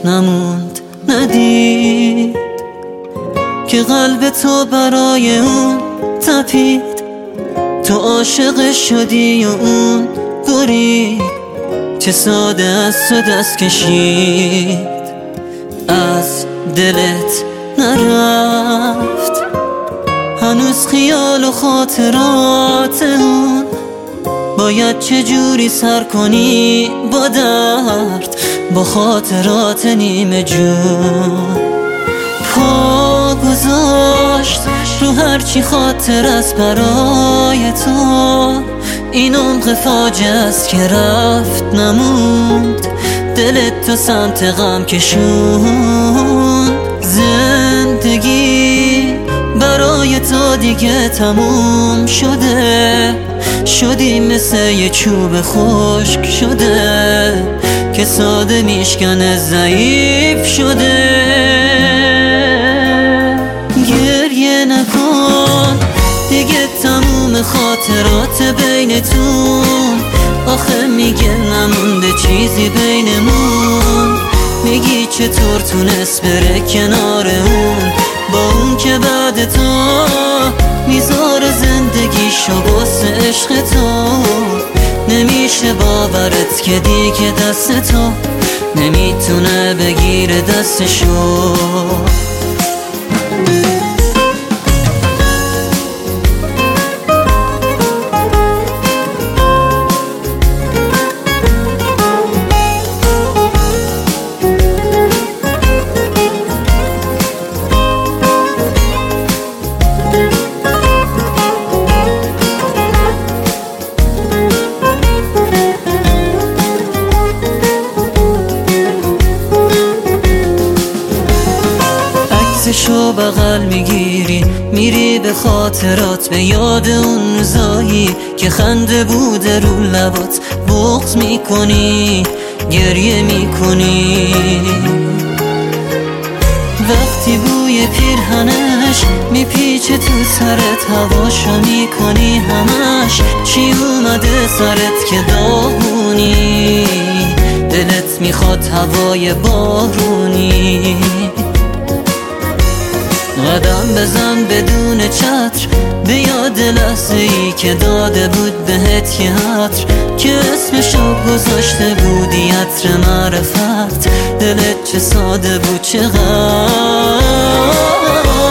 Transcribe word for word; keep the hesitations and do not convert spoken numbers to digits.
نموند ندید که قلب تو برای اون تپید. تو عاشق شدی و اون برید، چه ساده از تو دست کشید، از دلت نرفت. هنوز خیال و خاطرات اون باید چجوری سر کنی با درد، با خاطرات نیمه جون. پا گذاشت رو هرچی خاطر است برای تو، این عمق فاجعه است که رفت نموند، دلت تو سمت غم کشون. زندگی برای تو دیگه تموم شده، شدی مثل یه چوب خشک شده که ساده میشکنه ضعیف شده. گریه نکن دیگه، تموم خاطرات بینتون، آخه میگه نمونده چیزی بینمون. میگی چطور تونست بره کنار اون، با اون که بعد تو میذاره زندگیشو واسه عشق تو. نمیشه باورت که دیگه دست تو نمیتونه بگیره دستشو. عکسشو بغل میگیری میری به خاطرات، به یاد اون روزایی که خنده بوده رو لبات. بغض میکنی گریه میکنی وقتی بوی پیرهنش میپیچه تو سرت، هواشو میکنی همش. چی اومده سرت که داغونی، دلت میخواد هوای بارونی. قدم بزن بدون چتر به یاد لحظه ای که داده بود بهت یه عطر، که اسمشو گذاشته بودی عطر معرفت. دلت چه ساده بود چقدر